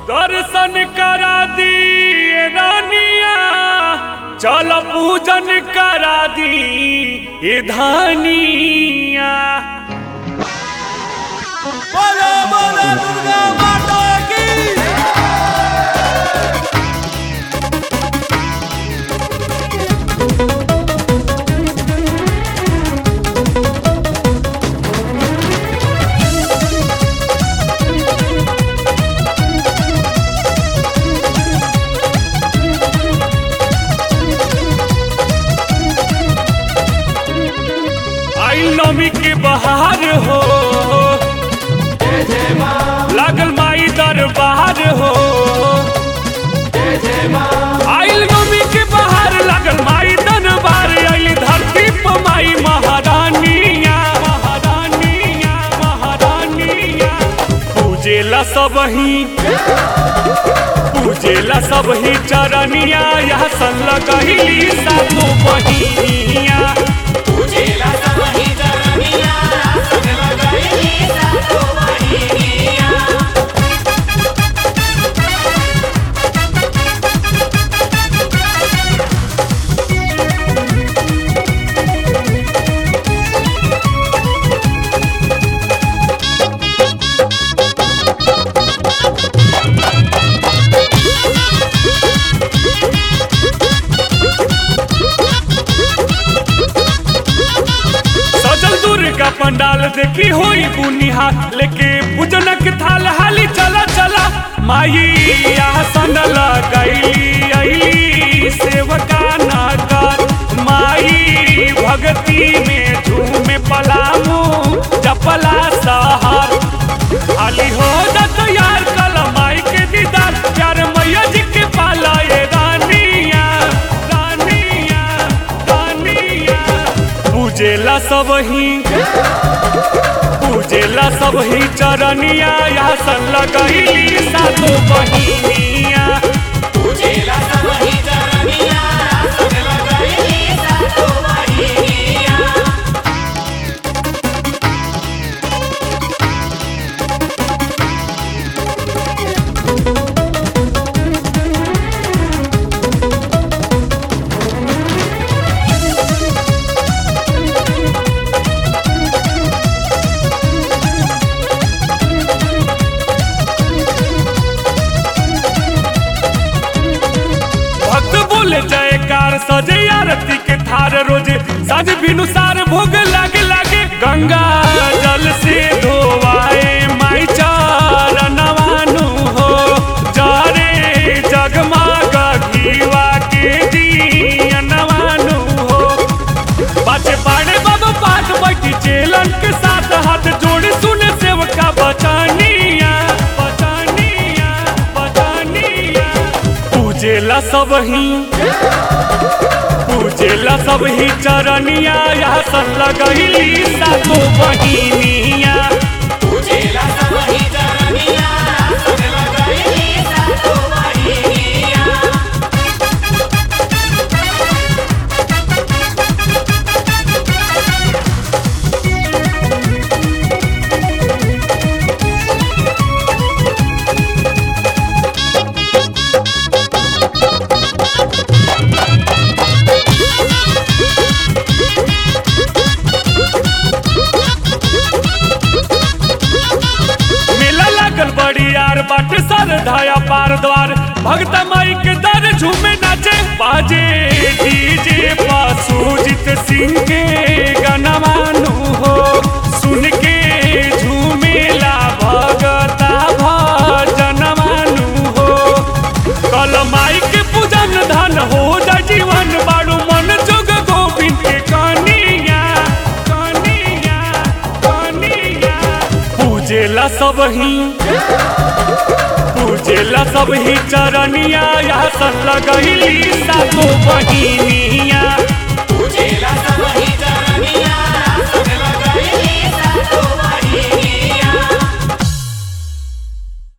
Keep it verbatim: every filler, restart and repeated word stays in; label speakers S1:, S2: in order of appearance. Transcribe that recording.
S1: दर्शन करा दिए रानिया, चल पूजन करा दी ये धानिया।
S2: बोलो बोलो दुर्गा माता की।
S1: नमी के बहार हो, लागल माई दरबार हो। आइल नमी के बहार लागल माई दरबार, आइल धरती पर माई महारानिया महारानिया महारानिया। पूजेला सब ही पूजेला सब ही चरनिया, यह सन लगहिली सातो बहिनिया। पूजेला सब ही चरनिया, सन लगहिली सातो बहिनिया। दुर्गा पंडाल देखी होई बुनिहा, लेके पूजनक थाल हाली चला चला। माई आसन लगाईली आईली सेवका नगर, माई भक्ति में झूमे पलामू जपला सहर। हाली हो जा तैयार कल माई के दीदार, प्यार मैया जी के पाला ये रानिया रानिया रानिया। पूजेला सब ही पूजेला सब ही चरनिया, यहाँ सन लगहिली सातो बहिनिया। पूजेला सब ही चरनिया, सन लगहिली सातो बहिनिया। जयकार सजे आरती के थार, रोजे साज बिनुसार भोग लागे लागे। गंगा जल से धोवाए माई चरणवानु हो, जारे जगमग घीवा के दियनवानु हो। बाचे पाड़े बाबा पाठ बैठी चेलन के साथ, हाथ जोड़े सुने सेवका बचानिया बचानिया बचानिया। पूजेला सब ही पूजेला सब ही चरनिया, यहाँ सन लगहिली सातो बहिनिया। पूजेला सब ही चरनिया, सन लगहिली सातो बहिनिया। बाट सरधाया पार द्वार, भगत माई के दर झूमे नाचे। बाजे डीजे पासूजित सिंह के गनवानु हो, सुन के झूमेला भगता भजनवानु हो। कल माई के पूजन धन हो जा जीवन, बाड़ू मन जोग गोविंद के कनिया कनिया कनिया। पूजेला सब ही पूजेला सब ही चरनिया, यहाँ सन लगहिली सातो बहिनिया।